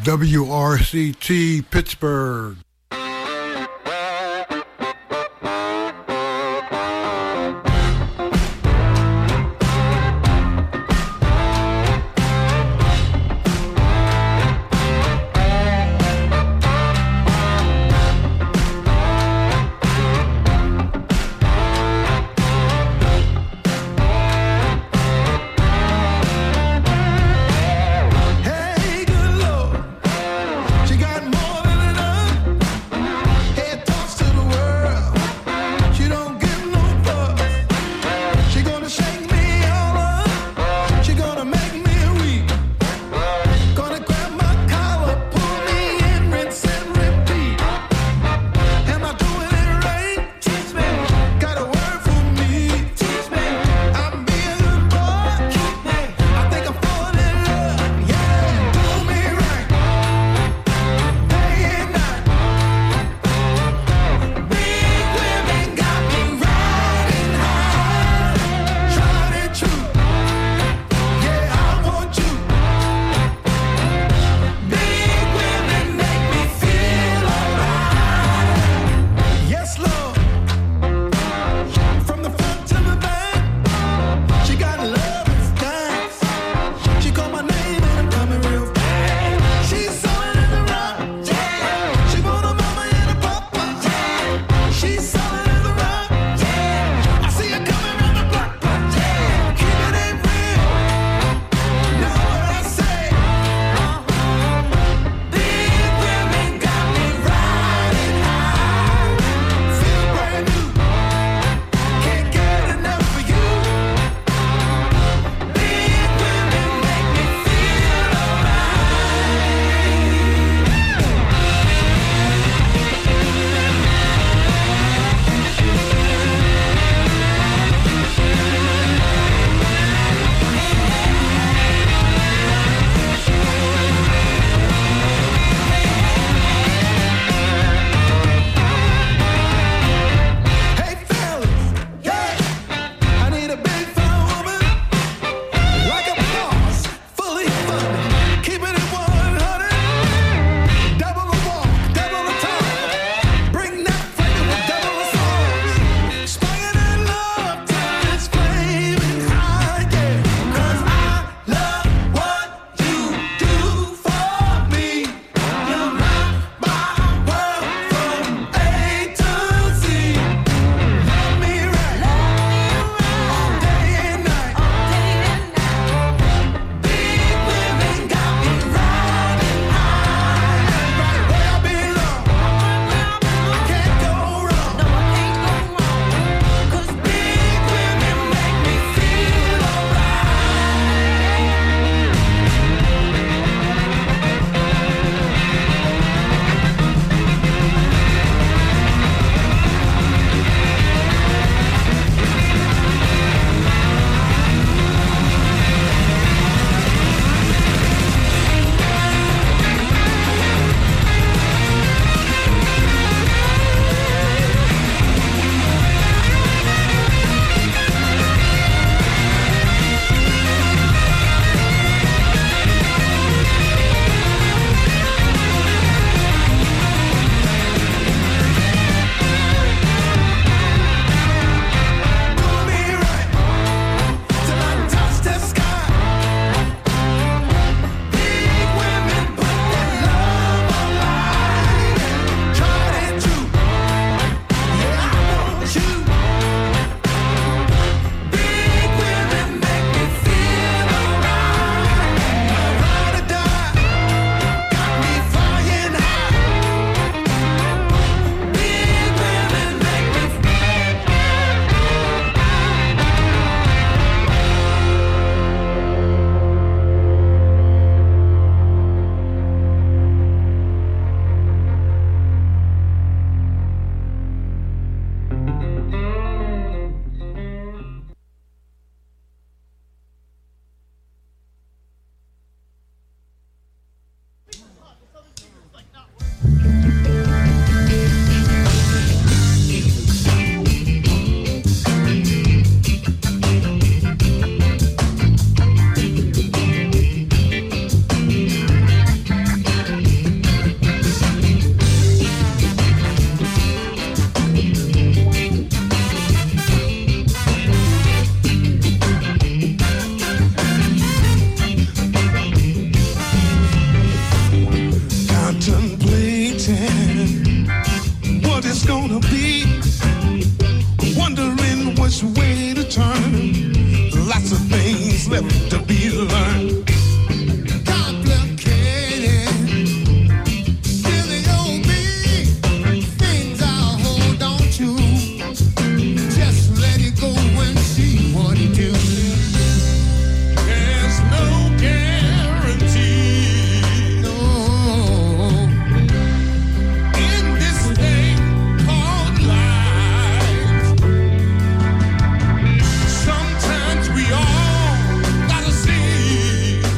WRCT Pittsburgh. Hey, good Lord, she got more than enough. gonna be, wondering which way to turn. Lots of things left to be learned. Complicated, really on me. Things I'll hold on to. Just let it go and see what it do. There's no guarantee, no, in this thing called life. Sometimes we all gotta see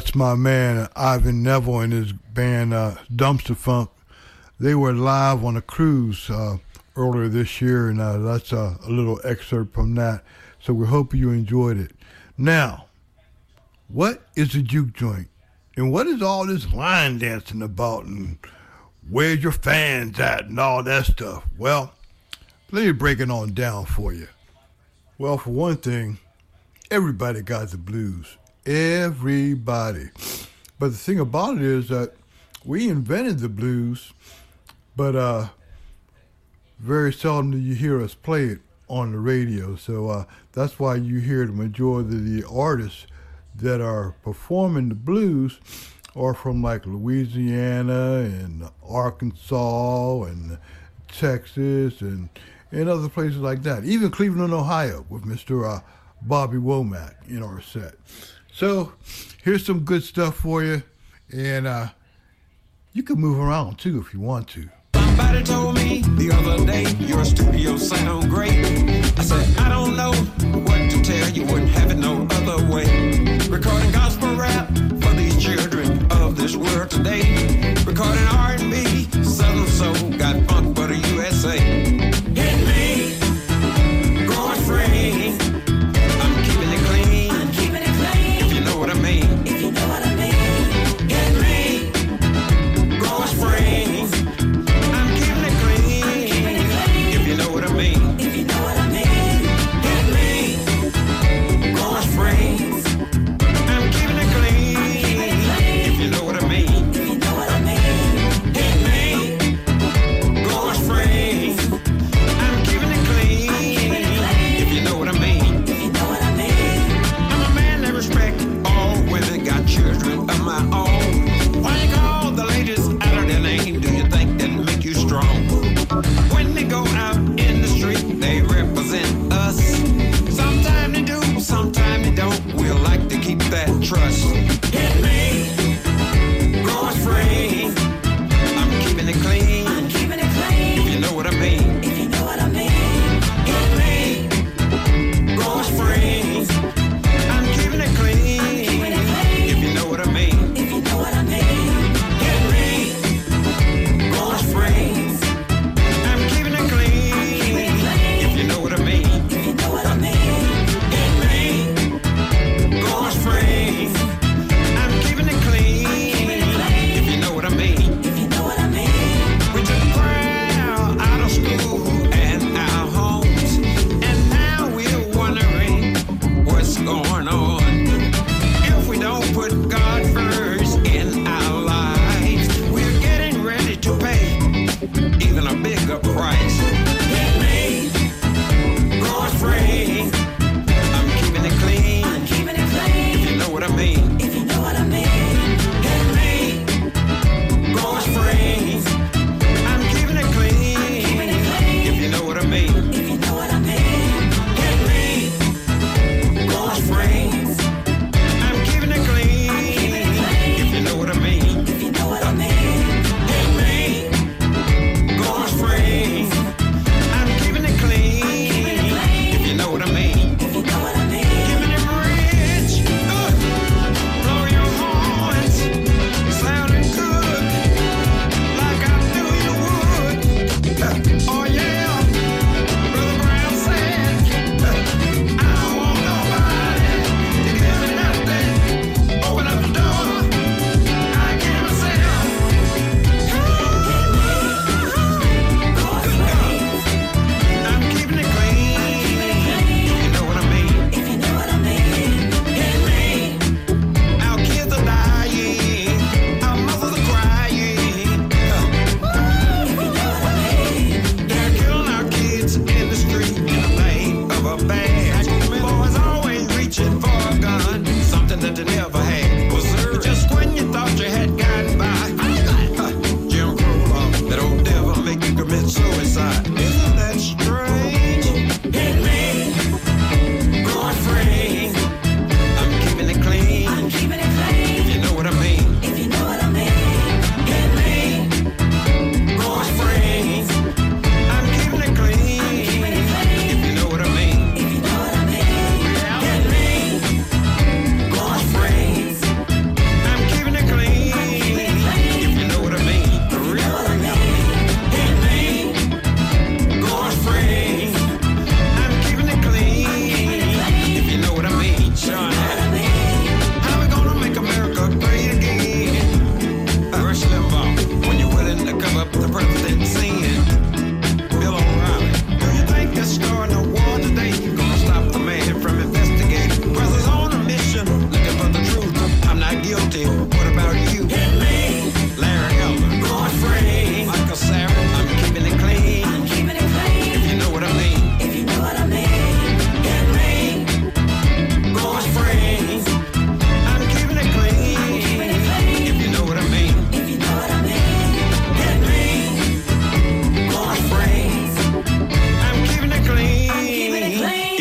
That's my man Ivan Neville and his band Dumpster Funk. They were live on a cruise earlier this year, and that's a little excerpt from that. So we hope you enjoyed it. Now, what is a juke joint? And what is all this line dancing about? And where's your fans at and all that stuff? Well, let me break it on down for you. Well, for one thing, everybody got the blues. Everybody. But the thing about it is that we invented the blues, but very seldom do you hear us play it on the radio. So that's why you hear the majority of the artists that are performing the blues are from like Louisiana and Arkansas and Texas and other places like that. Even Cleveland, Ohio with Mr. Bobby Womack in our set. So here's some good stuff for you, and you can move around too if you want to. Somebody told me the other day your studio sound great. I said, I don't know what to tell you, wouldn't have it no other way. Recording gospel rap for these children of this world today. Recording R&B, Southern soul, got funk for the USA. Hit me, going free. I'm keeping it clean. I'm keeping it clean. If you know what I mean. If you know what I mean. Hit me, going free. You know what I mean? If you know what I mean, hit me, going springs. I'm keeping it clean. If you know what I mean, if you know what I mean, hit me.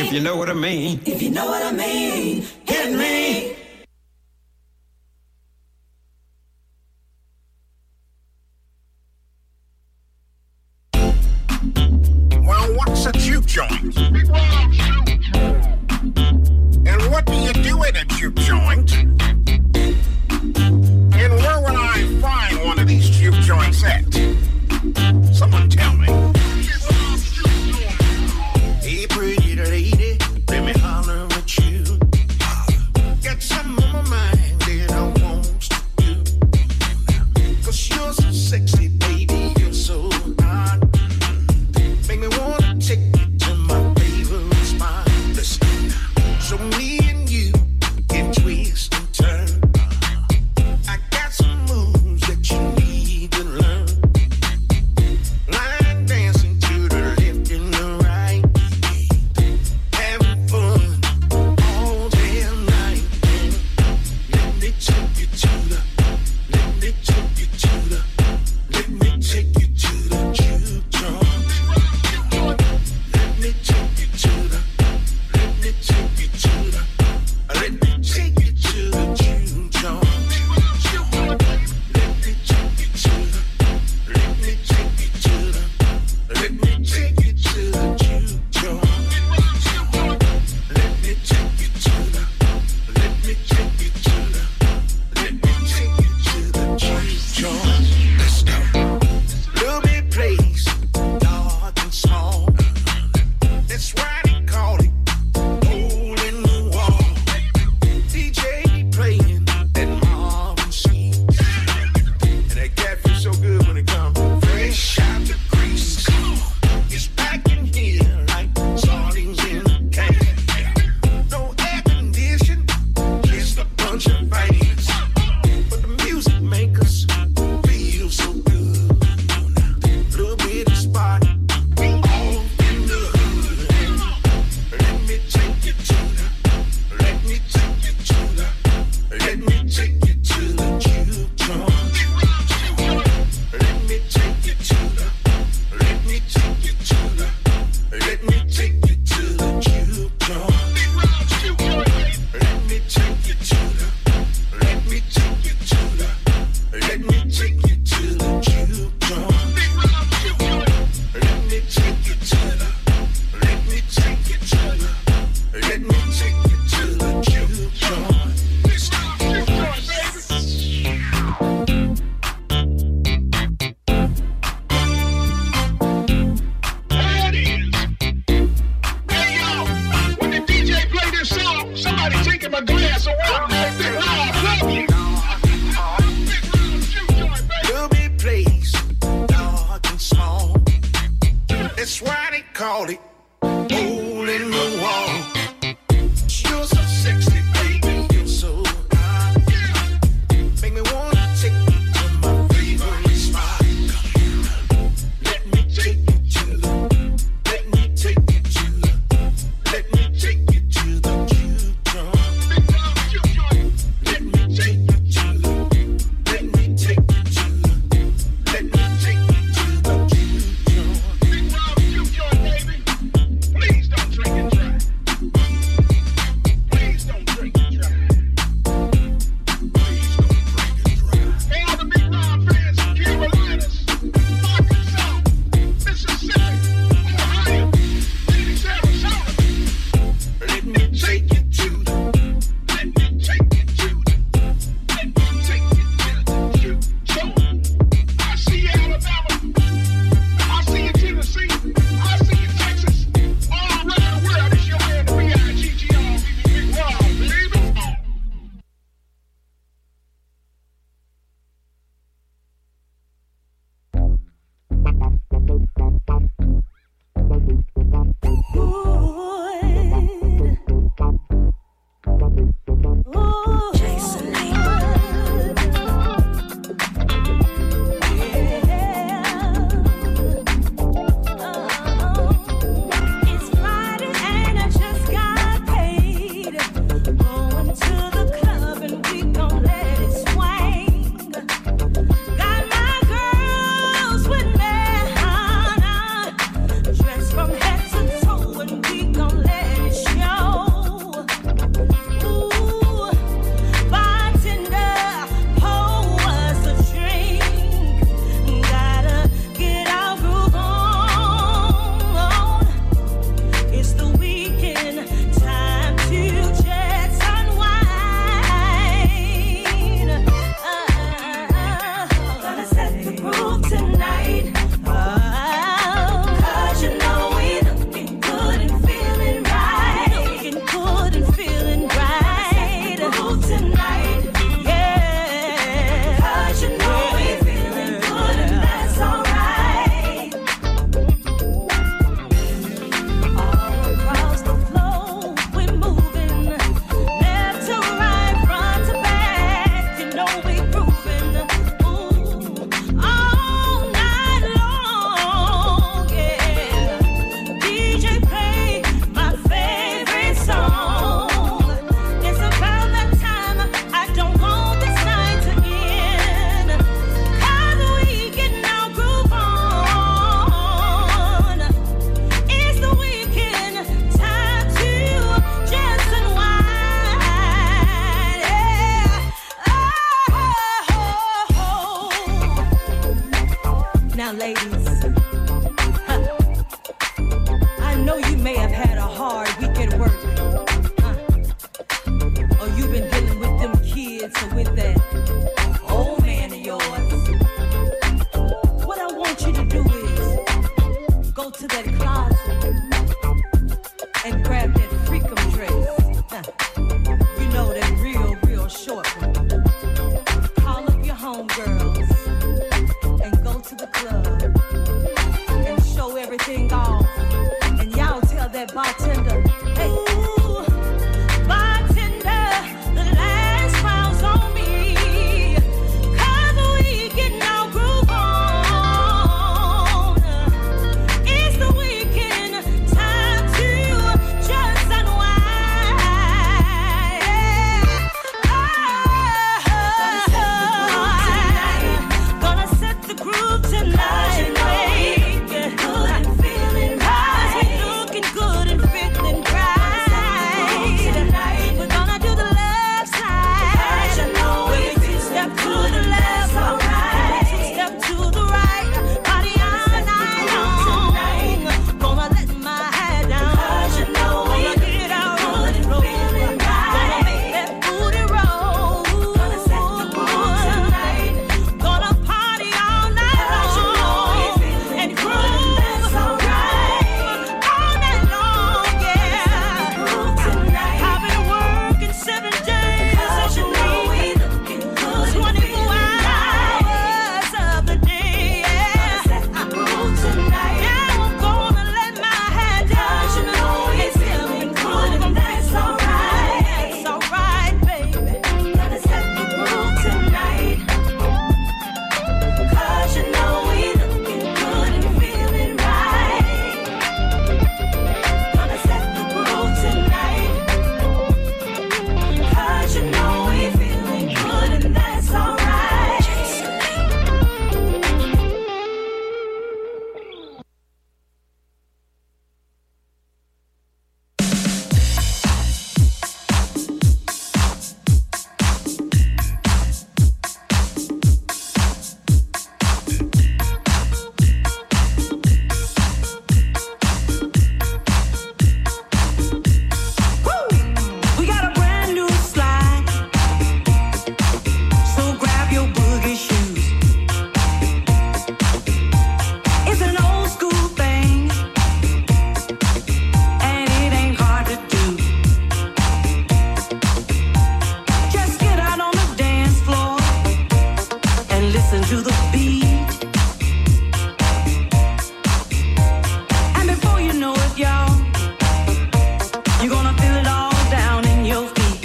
If you know what I mean. If you know what I mean. Hit me. Well, what's a juke joint? And what do you do at a juke joint? And where will I find one of these juke joints at? Someone tell me. Hey, pretty lady, let me holler at you. Got something on my mind that I want to do. 'Cause you're so sexy, baby, you're so hot. Make me wanna take you to my favorite spot. Listen, so me and you can twist and turn. I got some moves that you need to learn. Line dancing to the left and the right. Having fun all damn night. Let me take you to the, let me take you to the, let me take you to the juke joint. Let me take you to the, let me take you to the, let me take you to the juke joint. Let me take you to the, let me take you to the, let me take you to the juke joint. Let me take you to the, let me take you to the, let me take you to the juke joint. Let's go. Little bit place, dark and small. That's why they call it hole in the wall. DJ playing that Marvin scene. And that cat feels so good when it comes fresh out the grease. It's back in here like sardines in a can. No air condition, just a bunch of fans. But the music make us feel so good. Little bit of spot, we all in the hood. Let me take you to the, let me take you to the, let me take you to the juke joint. Let me take you to the, let me take you to the, let me take you to the juke joint. Let me take you to the, let me take you to the, let me take you to the juke joint. Let me take you to the, let me take you to the, let me take you to the juke joint. There it is. Hey, yo, when the DJ play this song, somebody taking my glass away. Big round, love you. Big round juke joint, baby. Little bit place, dark and small. That's why they call it hole in the wall. You're so sexy, baby, you're so hot. Make me wanna take you to my favorite spot. Let me take you to the, let me take you to the, let me take you to the juke joint. Big round juke joint. Let me take you to the, let me take you to the, let me take you to the juke joint. Big round juke joint, baby. Now, ladies, I know you may have had a hard week at work, or you've been dealing with them kids or with that old man of yours. What I want you to do is go to that closet and grab that freakum dress. You know, that real short one. Call up your homegirls and go to the club and show everything off. And y'all tell that bartender, hey, ooh, bartender, the last round's on me. 'Cause we getting our groove on. It's the weekend, time to just unwind. Gonna set the groove tonight. Good and feeling right. Looking good and feeling right. We're gonna do the left side. When we two-step to the left, alright. Two-step to the right. Party all night long. Gonna let my head down. Gonna get out on the road. Gonna make that booty roll. Gonna party all night long and groove all night long, yeah. I've been working 7 days a week, 24 hours of the day, yeah. Yeah, I'm gonna let my head down and feeling good, and that's alright. That's alright, baby. Gonna set the groove tonight. 'Cause you know we looking good and feeling right. Gonna set the groove tonight. 'Cause you know we feeling good and that's alright. We got a brand new slide, so grab your boogie shoes. It's an old school thing, and it ain't hard to do. Just get out on the dance floor and listen to the beat. And before you know it, y'all, you're gonna feel it all down in your feet.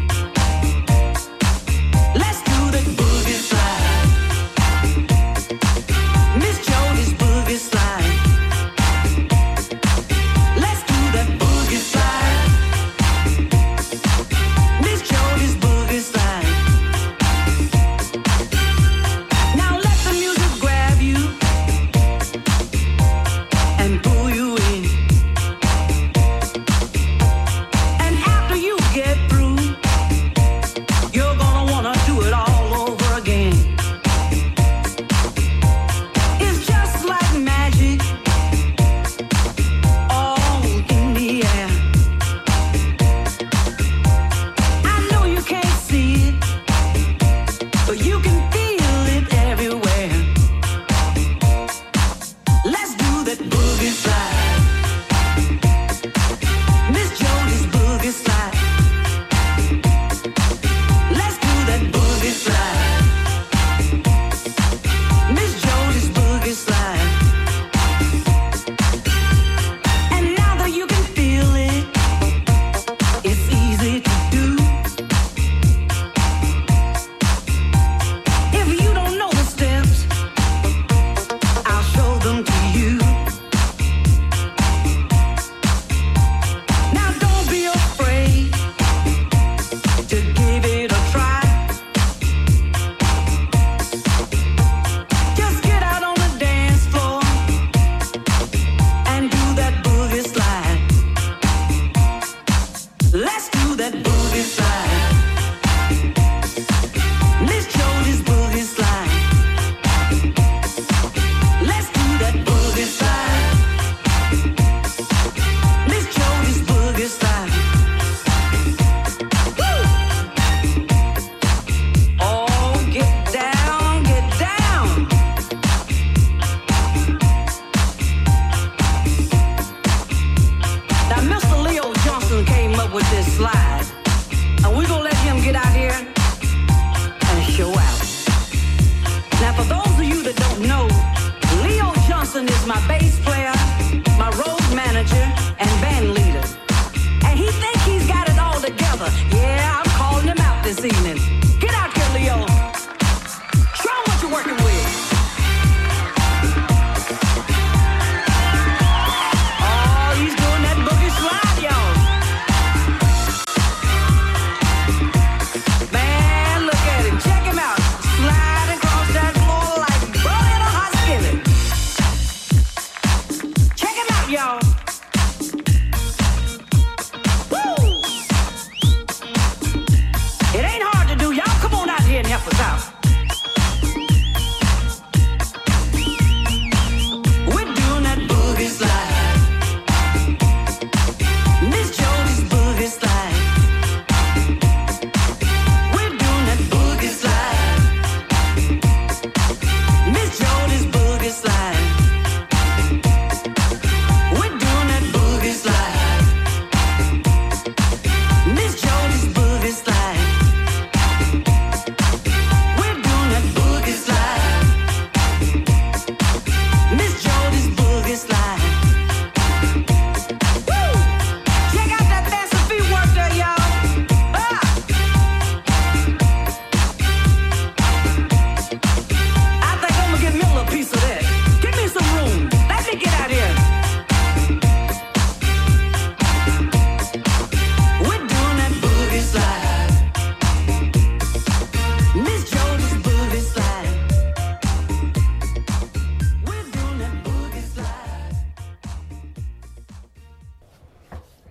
Let's do the boogie slide. Miss Jody's boogie slide. Let's do that boogie slide. Miss Jody's boogie slide. Now let the music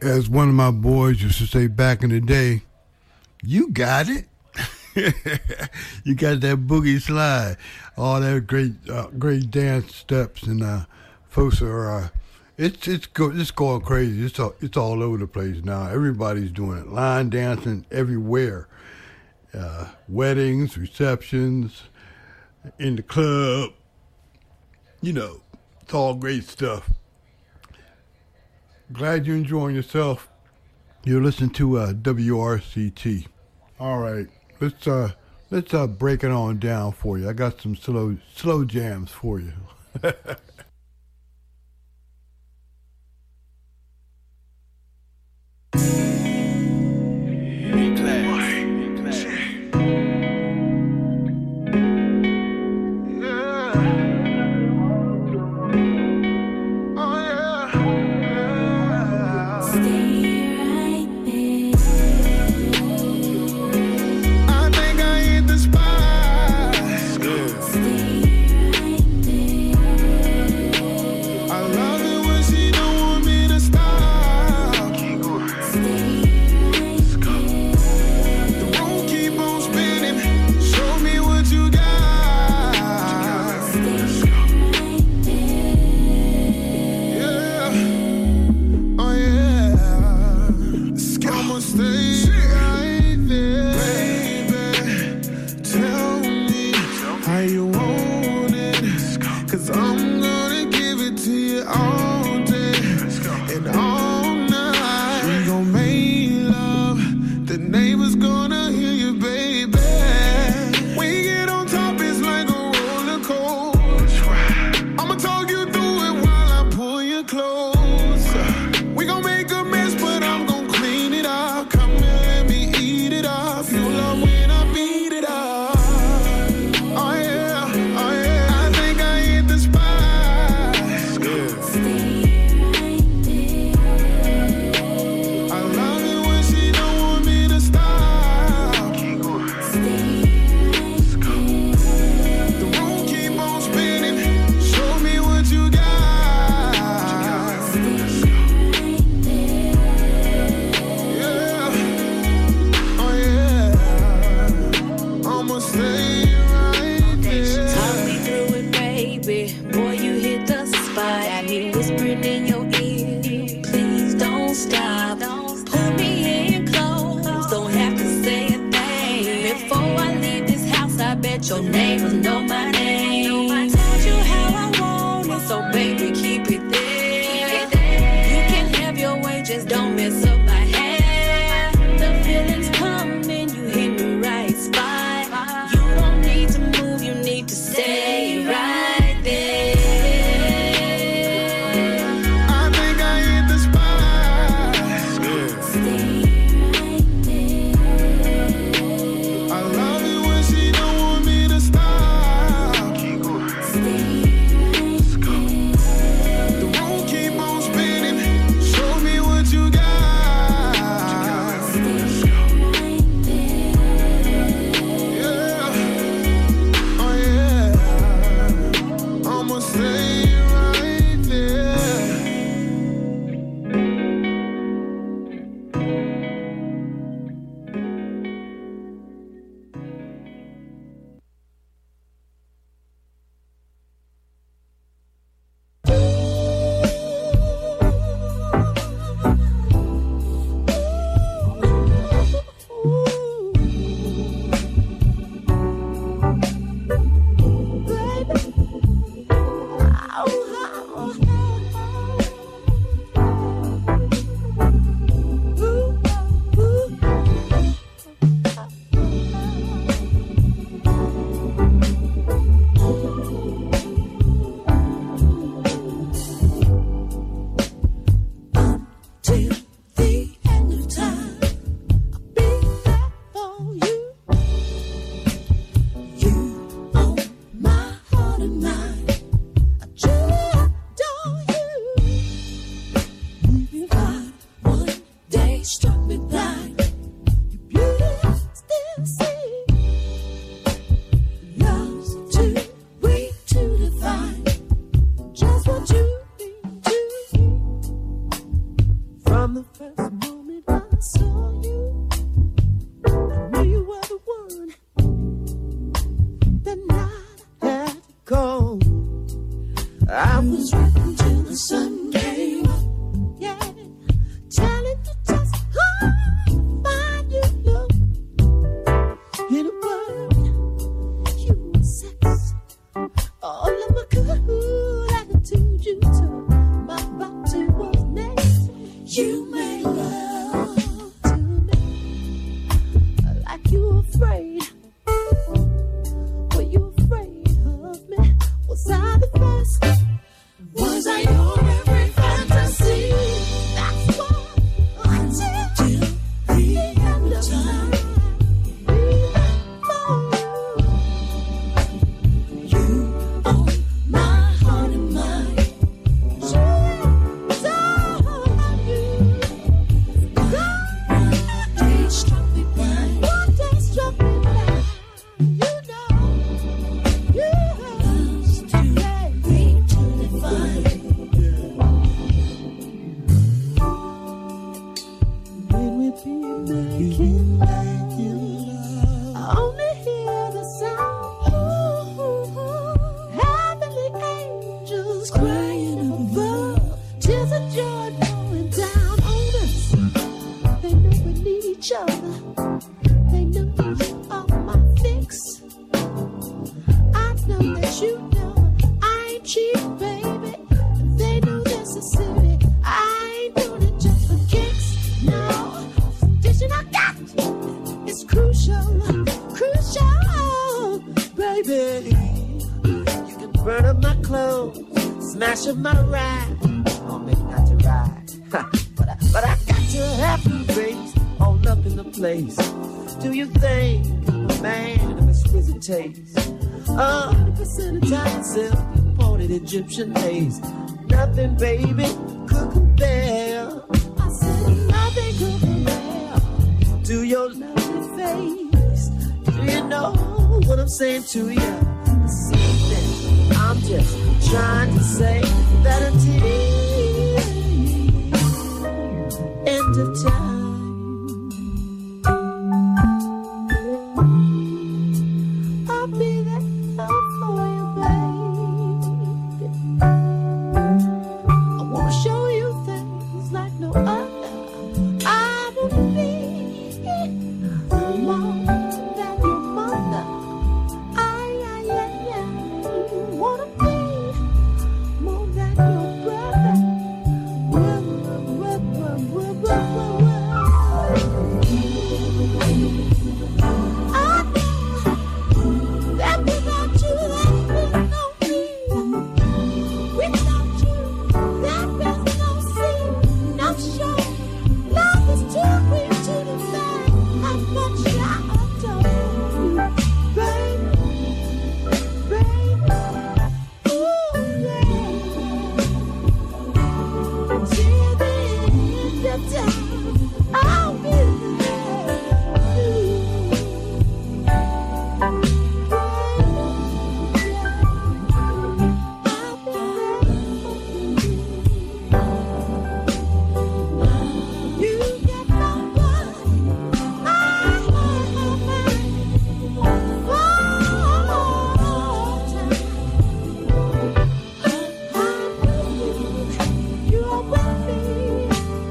As one of my boys used to say back in the day, you got it. You got that boogie slide, all that great dance steps, and folks are it's going crazy. It's all over the place now. Everybody's doing it. Line dancing everywhere. Weddings, receptions, in the club. You know, it's all great stuff. Glad you're enjoying yourself. You're listening to WRCT. All right, let's break it on down for you. I got some slow jams for you. From the first I was waiting till the sun came up. Yeah, telling you just how fine you look. In a word, you were sex. All of my cool attitude you took. My body was next. You made love to me like you were afraid. Were you afraid of me? Was I the first? Was I your every fantasy? That's what until the end of time. You own my heart and mind. One day struck me blind. One day struck me blind. You know, you too late to define. When we be making love, I only hear the sound. Heavenly angels crying above, tears of joy rolling down on us. They know we need each other. They know you are my fix. I know that you know I ain't cheap, baby. They know this is silly. I ain't doing it just for kicks. No, vision I got is crucial, crucial, baby. You can burn up my clothes, smash up my ride. Oh, maybe not to ride, but I got to have you, bass all up in the place. Do you think I'm a man of exquisite taste? 100% Italian silk, imported Egyptian lace. Nothing, baby, could compare. I said nothing could compare to your lovely face. Do you know what I'm saying to you? This evening, I'm just trying to say that until end of time. I'll be there for you, baby. I wanna show you things like no other. I wanna be more than your mother. I wanna be more than your brother. I know that without you there's no me. Without you there's no sea, no shore. Love is too real to define how much I adore you, baby, baby. Ooh, yeah. Till the end of time, I'll be there. You get my body, I have my mind. All time, you are with me.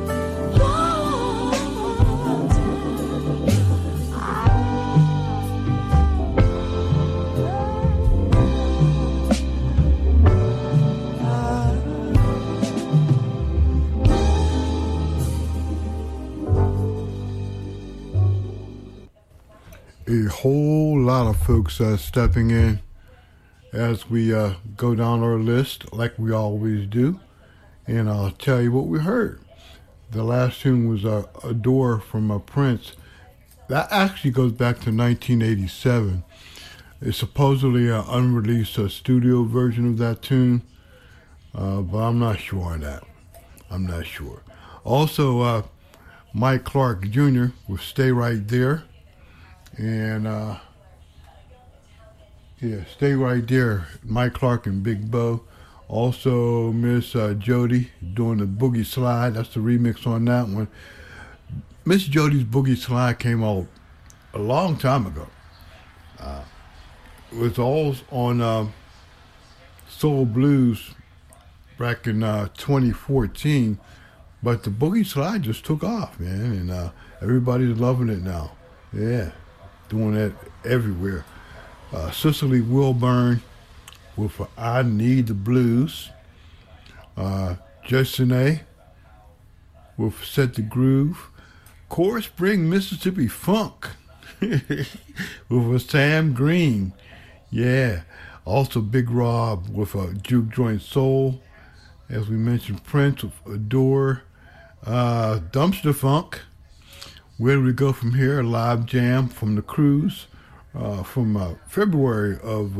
A whole lot of folks stepping in as we go down our list like we always do. And I'll tell you what we heard. The last tune was Adore from Prince. That actually goes back to 1987. It's supposedly an unreleased studio version of that tune, but I'm not sure on that. I'm not sure. Also, Mike Clark Jr. will Stay Right There. And, Stay Right There, Mike Clark and Big Bo. Also, Miss Jody doing the Boogie Slide. That's the remix on that one. Miss Jody's Boogie Slide came out a long time ago. It was all on Soul Blues back in 2014, but the Boogie Slide just took off, man, and everybody's loving it now. Yeah, doing it everywhere. Cicely Wilburn with I Need the Blues. Justin A. with Set the Groove. Chorus Spring Mississippi Funk with Sam Green. Yeah. Also Big Rob with Juke Joint Soul. As we mentioned, Prince with Adore. Dumpster Funk. Where do we go from here? A live jam from the cruise from February of,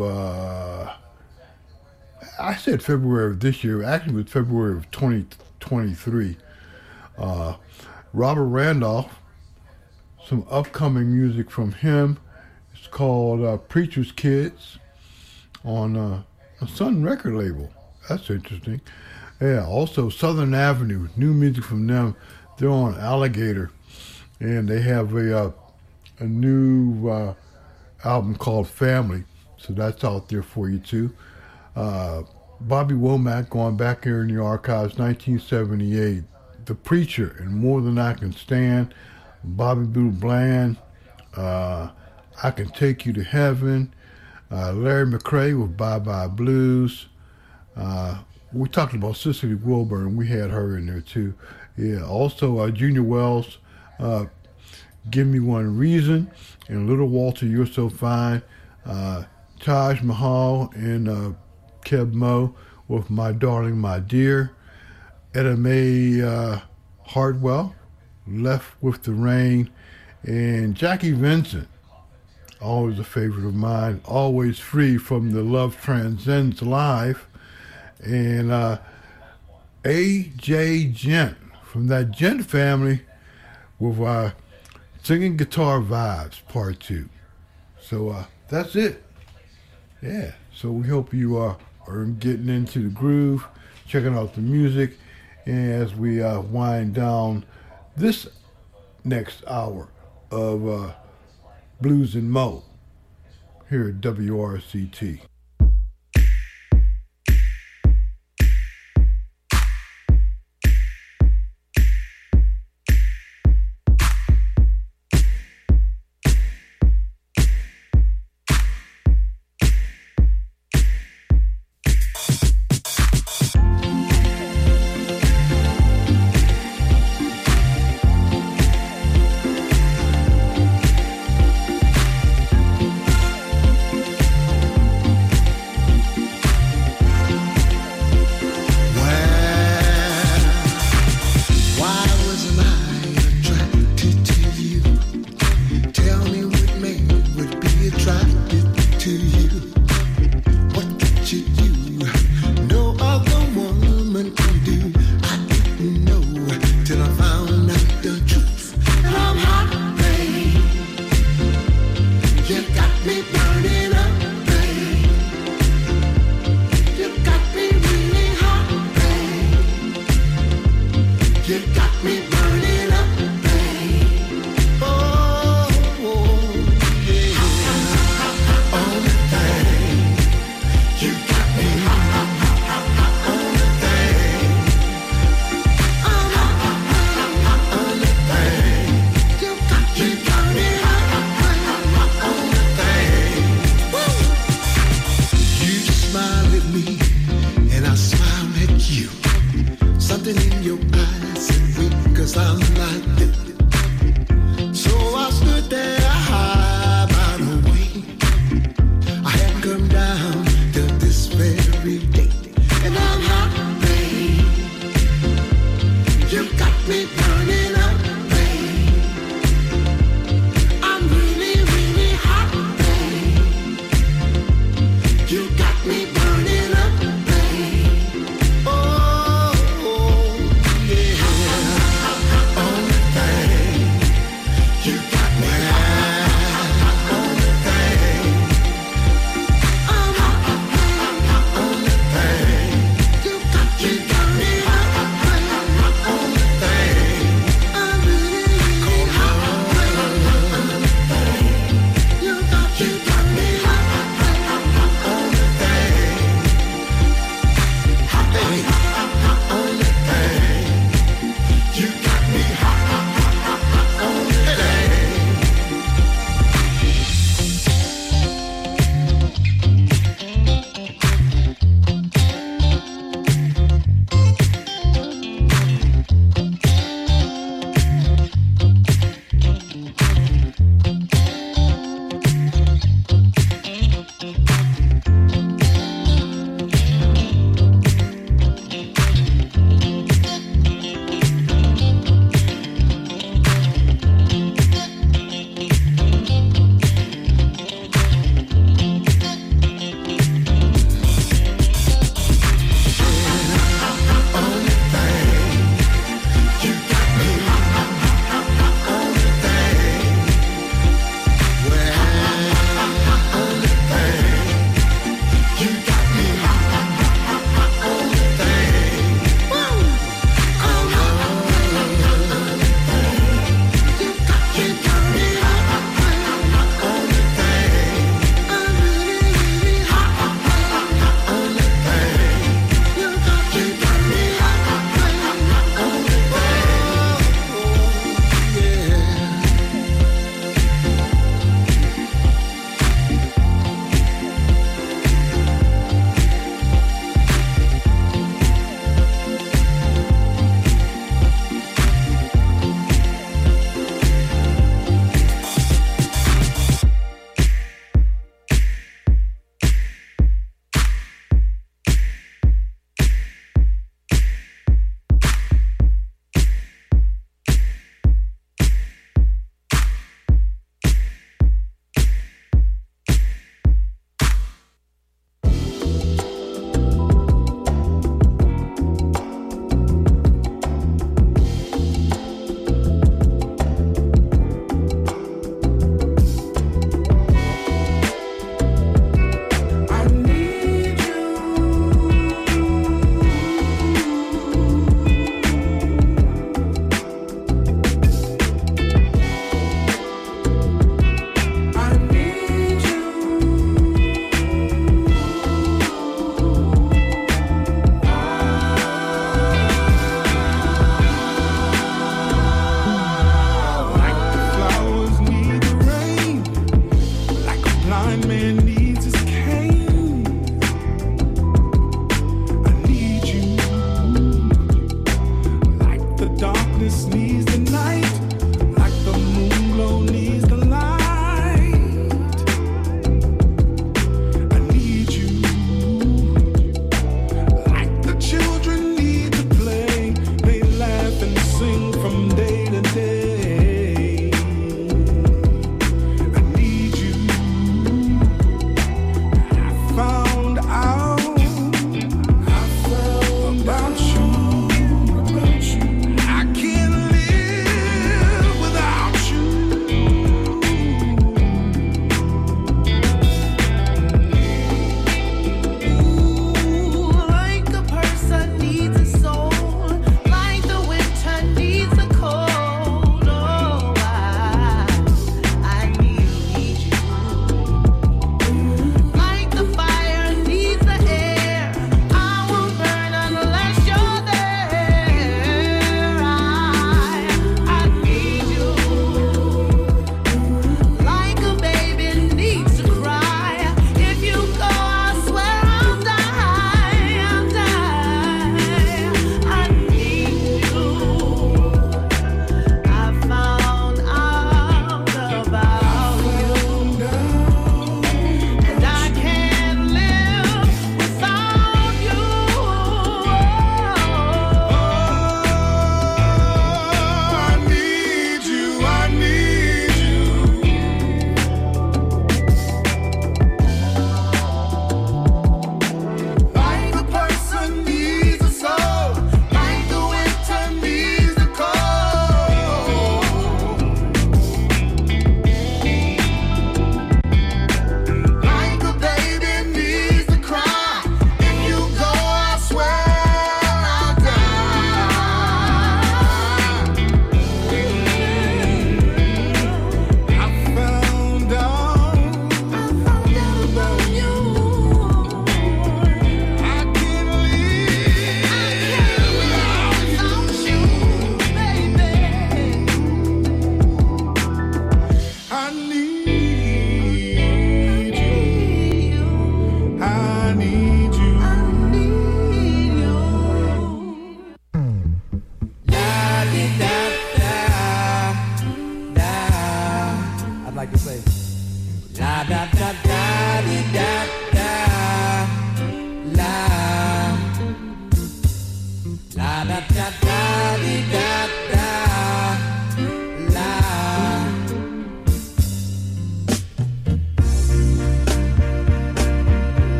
I said February of this year. Actually, it was February of 2023. Robert Randolph, some upcoming music from him. It's called Preacher's Kids on a Sun record label. That's interesting. Yeah, also Southern Avenue, new music from them. They're on Alligator, and they have a new album called Family, so that's out there for you too. Bobby Womack, going back here in the archives, 1978. The Preacher and More Than I Can Stand. Bobby Blue Bland, I Can Take You to Heaven. Larry McCray with Bye Bye Blues. We talked about Cicely Wilburn. We had her in there too. Yeah. Also, Junior Wells, Give Me One Reason, and Little Walter, You're So Fine. Taj Mahal and Keb Mo with My Darling, My Dear. Etta Mae Hartwell, Left with the Rain, and Jackie Vincent, always a favorite of mine, Always Free from the Love Transcends Live, and A.J. Gent from that Gent family with Singing Guitar Vibes Part 2. So that's it. Yeah, so we hope you are getting into the groove, checking out the music, as we wind down this next hour of Blues and Mo here at WRCT.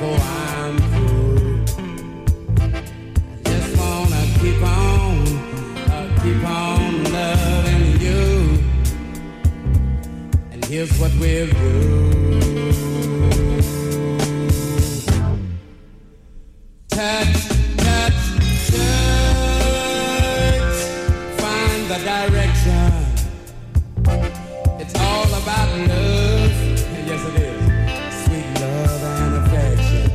before I'm through. I just wanna keep on loving you. And here's what we'll do. Touch, touch, touch, find the direction. It's all about love, yes it is, sweet love and affection.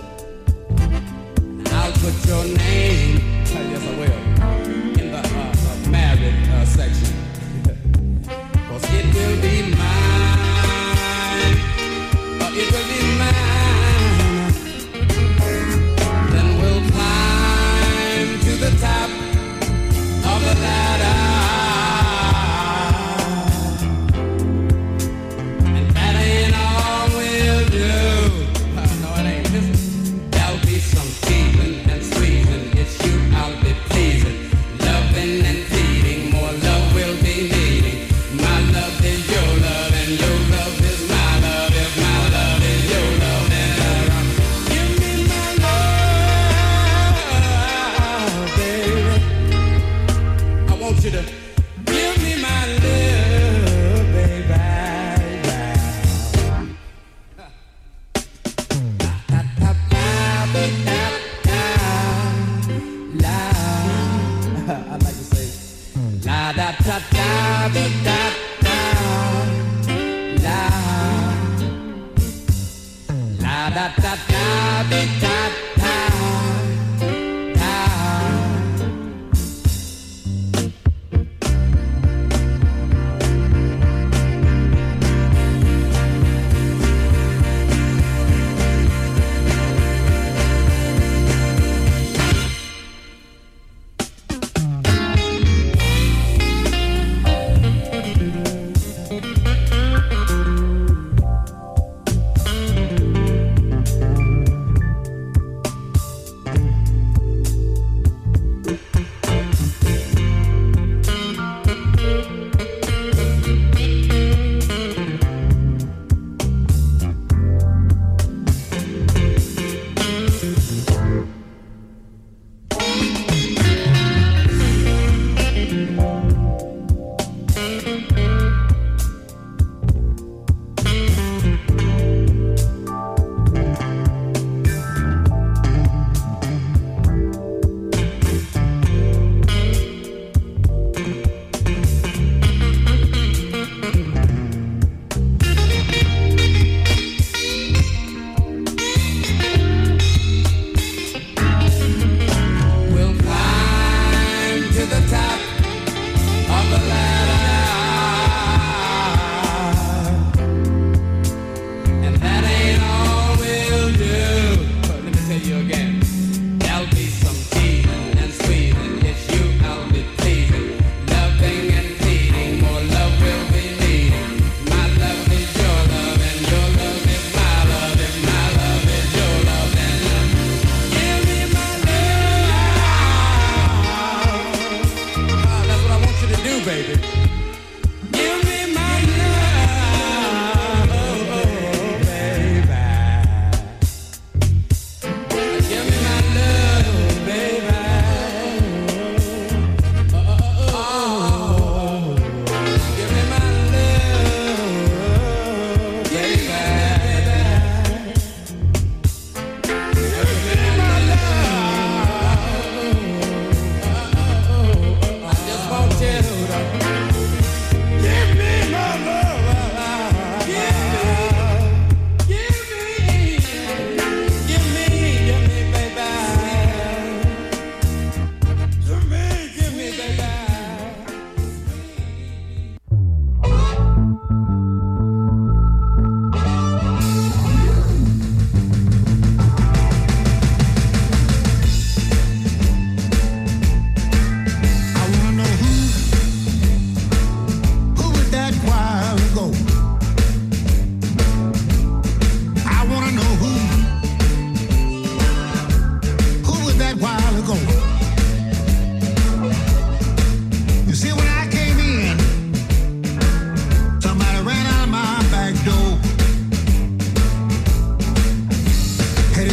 And I'll put your name, yes I will, in the married section. 'Cause it will be mine, it will be mine. Then we'll climb to the top of the ladder.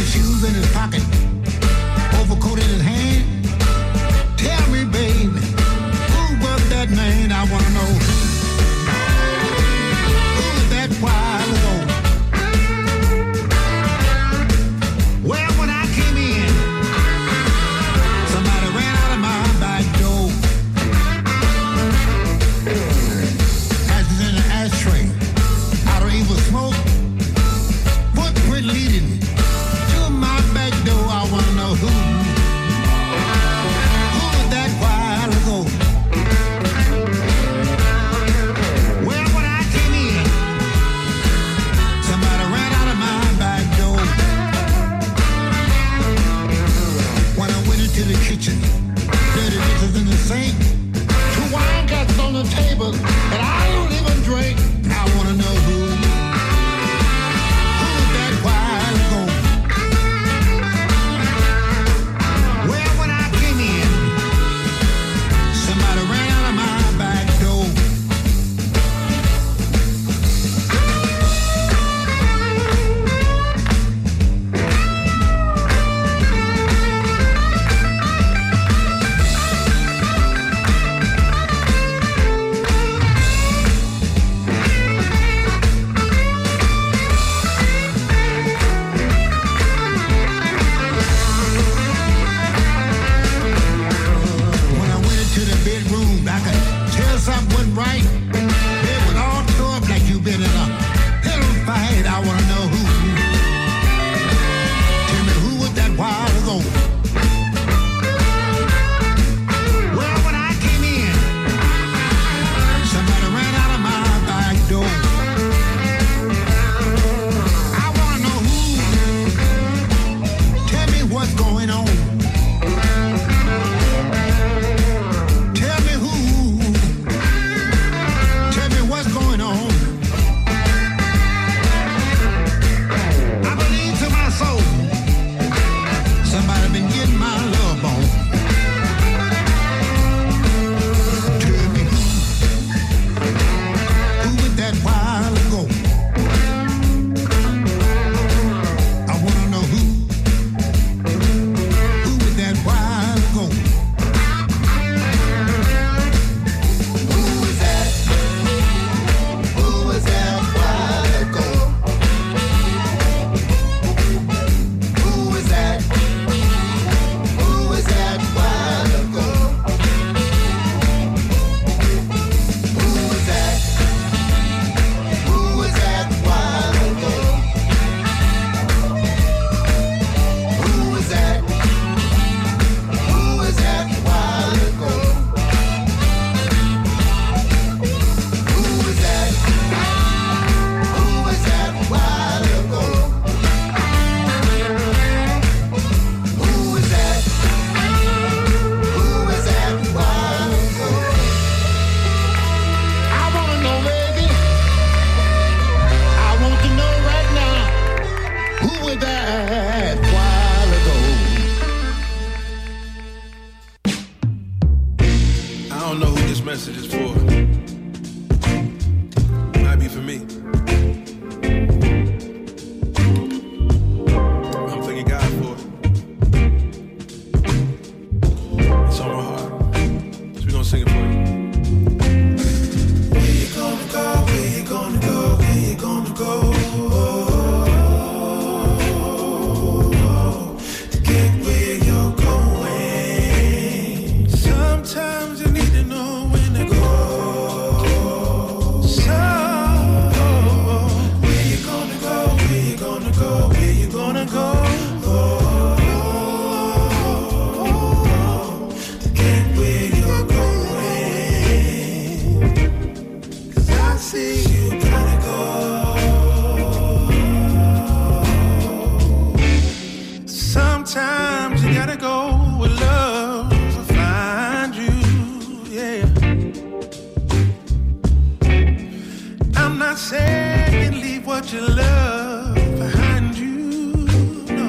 his shoes in his pocket, overcoat in his hand. Tell me, baby, who was that man? I wanna know. Who was that while ago? Well, when I came in, somebody ran out of my back door. Ashes in an ashtray, out of evil smoke. Footprint leading to my back door. I wanna know who was that while ago. Well, when I came in, somebody ran out of my back door. When I went into the kitchen, dirty dishes in the sink, 2 wine glasses on the table, and I don't even drink. I wanna know who was that while ago. Well, when I came in, somebody ran out of my back door. When I went into the bedroom, I could tell something wasn't right. Bed was all tore up like you been in a pillow fight. I wanna know who. Tell me who was that while ago. Well, when I came in, somebody ran out of my back door. I wanna know who. Tell me what's going on. Tell me who. Tell me what's going on. I believe to my soul, somebody been getting my love on. Tell me who was that while ago. I wanna know who was that while ago. Who was that? Who was that while ago? Who was that? Who was that while ago? Who was that? Who was that while ago? Who was that? Who was that while ago? Who was that? Who was that while ago? Who was that? Who was that while ago? I wanna know, baby. I want to know right now. Who was that while ago? I don't know who this message is for. Might be for me. I'm thanking God for it. It's on my heart. So we're gonna sing it for you. Where you gonna go? Where you gonna go? Where you gonna go? To get where you're going. Sometimes you need to know when to go. So, where you gonna go? Where you gonna go? Where you gonna go? To get where you're going. 'Cause I see you gotta go. Sometimes you gotta go with love to find you, yeah. I'm not saying leave what you love behind you, no.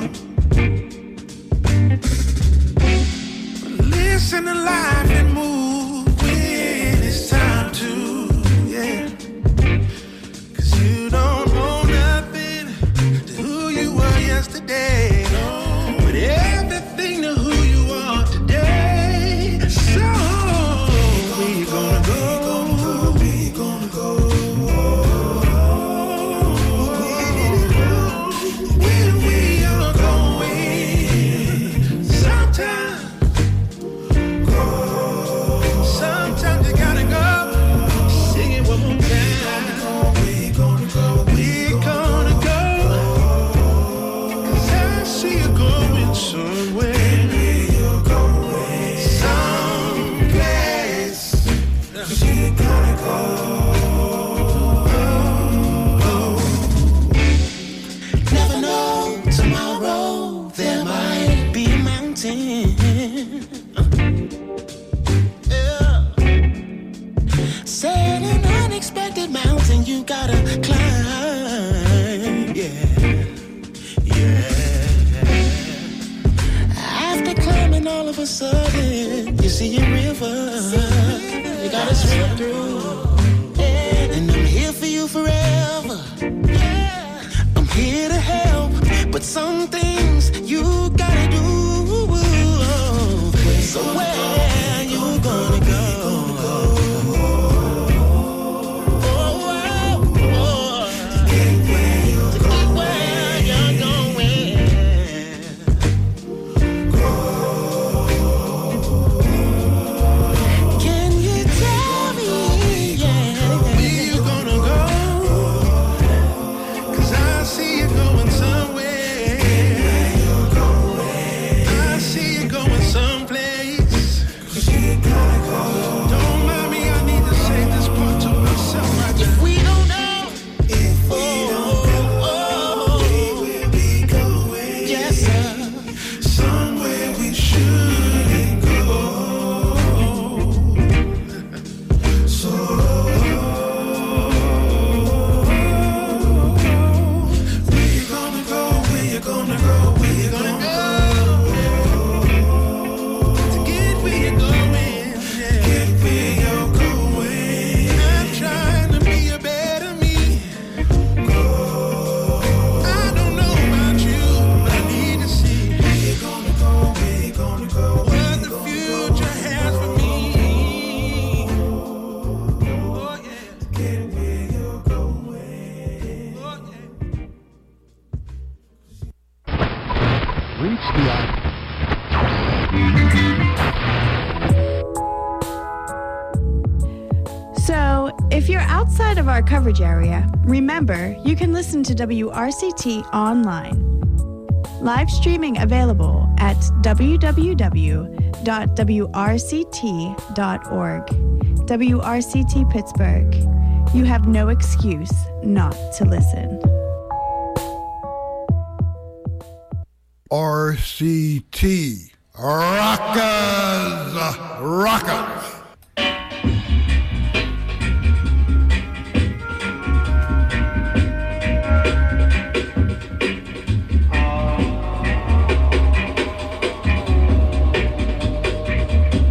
Listen to life and move when it's time to, yeah. 'Cause you don't know nothing to who you were yesterday. a sudden, you see a river. You gotta swim through. And I'm here for you forever. I'm here to help, but some things you gotta do. So where you gonna go? Outside of our coverage area, remember, you can listen to WRCT online. Live streaming available at www.wrct.org. WRCT Pittsburgh. You have no excuse not to listen. RCT. Rockers.